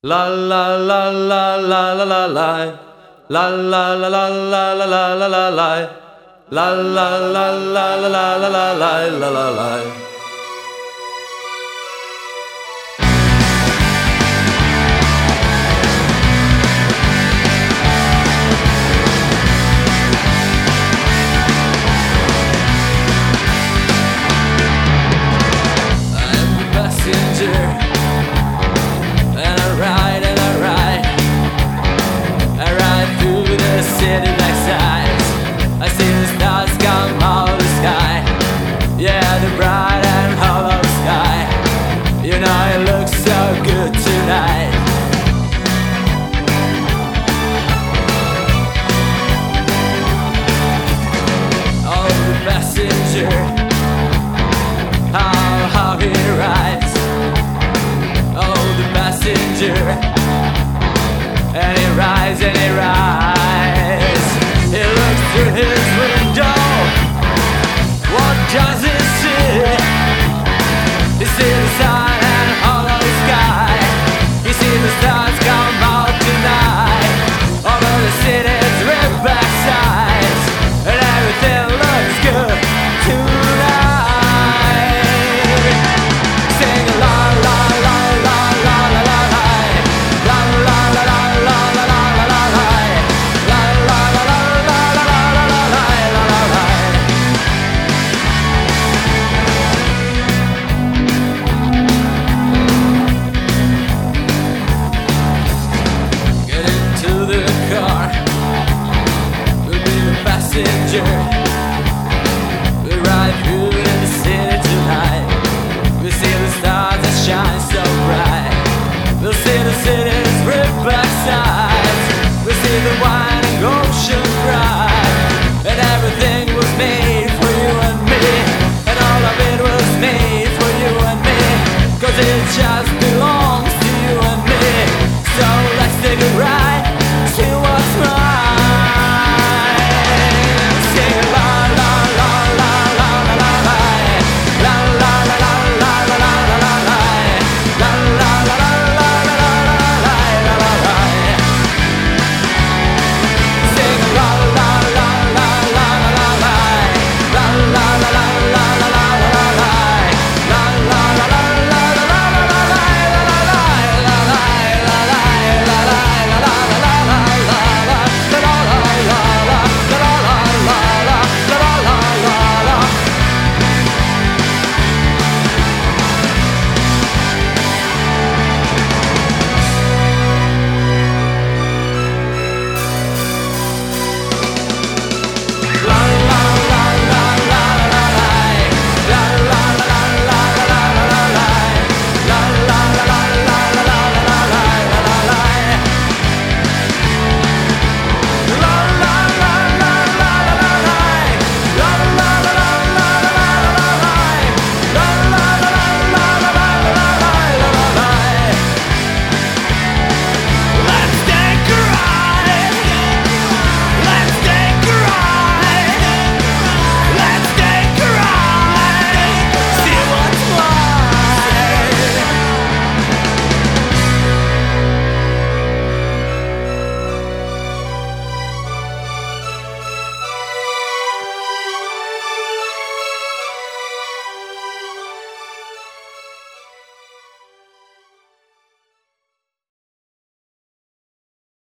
La la la la la la la la. La la la la la la la la la la. La la la la la la la la la la la. How he rides, oh the passenger, and he rides and he rides. He looks through his window. What does he see? He sees the sun and hollow sky. He sees the stars come out tonight over the city's red-back sides, and everything looks good tonight. We ride through the city tonight. We see the stars that shine so bright. We'll see the city's red-back sides. We see the winding ocean cry. And everything was made for you and me. And all of it was made for you and me. 'Cause it just belongs